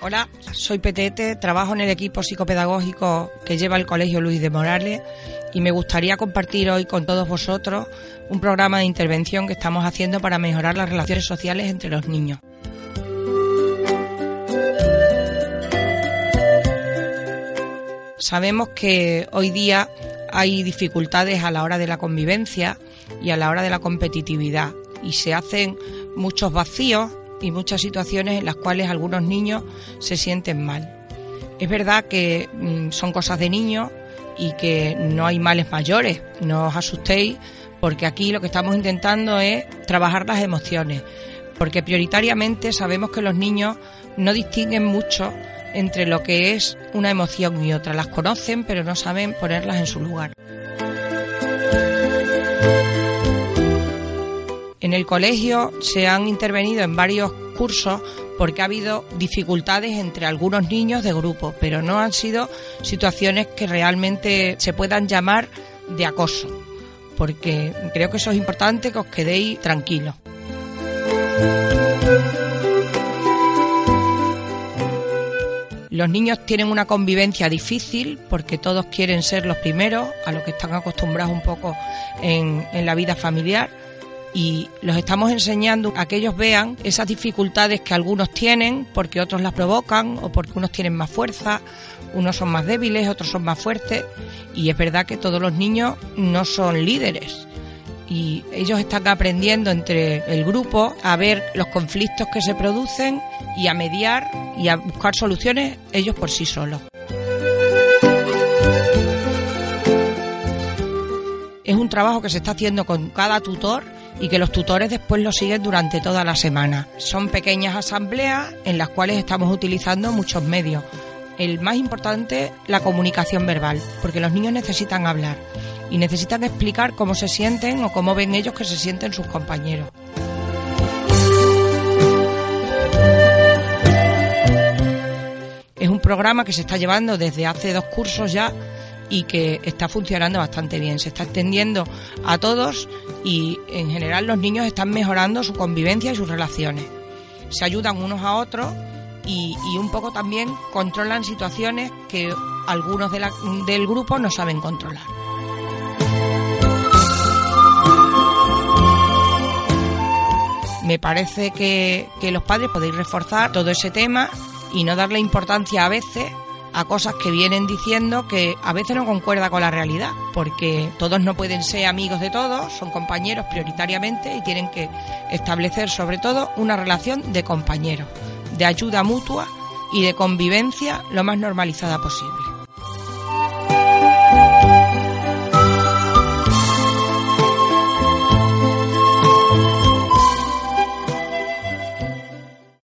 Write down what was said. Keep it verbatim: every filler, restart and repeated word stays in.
Hola, soy Petete, trabajo en el equipo psicopedagógico que lleva el Colegio Luis de Morales y me gustaría compartir hoy con todos vosotros un programa de intervención que estamos haciendo para mejorar las relaciones sociales entre los niños. Sabemos que hoy día hay dificultades a la hora de la convivencia y a la hora de la competitividad y se hacen muchos vacíos y muchas situaciones en las cuales algunos niños se sienten mal. Es verdad que mmm, son cosas de niños y que no hay males mayores, no os asustéis, porque aquí lo que estamos intentando es trabajar las emociones, porque prioritariamente sabemos que los niños no distinguen mucho entre lo que es una emoción y otra, las conocen pero no saben ponerlas en su lugar. En el colegio se han intervenido en varios cursos porque ha habido dificultades entre algunos niños de grupo, pero no han sido situaciones que realmente se puedan llamar de acoso, porque creo que eso es importante que os quedéis tranquilos. Los niños tienen una convivencia difícil porque todos quieren ser los primeros, a lo que están acostumbrados un poco en, en la vida familiar, y los estamos enseñando a que ellos vean esas dificultades que algunos tienen porque otros las provocan o porque unos tienen más fuerza, unos son más débiles, otros son más fuertes, y es verdad que todos los niños no son líderes. Y ellos están aprendiendo entre el grupo a ver los conflictos que se producen y a mediar y a buscar soluciones ellos por sí solos. Es un trabajo que se está haciendo con cada tutor y que los tutores después lo siguen durante toda la semana. Son pequeñas asambleas en las cuales estamos utilizando muchos medios. El más importante, la comunicación verbal, porque los niños necesitan hablar y necesitan explicar cómo se sienten o cómo ven ellos que se sienten sus compañeros. Es un programa que se está llevando desde hace dos cursos ya y que está funcionando bastante bien. Se está extendiendo a todos y en general los niños están mejorando su convivencia y sus relaciones. Se ayudan unos a otros y, y un poco también controlan situaciones que algunos de la, del grupo no saben controlar. Me parece que, que los padres podéis reforzar todo ese tema y no darle importancia a veces a cosas que vienen diciendo que a veces no concuerda con la realidad, porque todos no pueden ser amigos de todos, son compañeros prioritariamente y tienen que establecer sobre todo una relación de compañeros, de ayuda mutua y de convivencia lo más normalizada posible.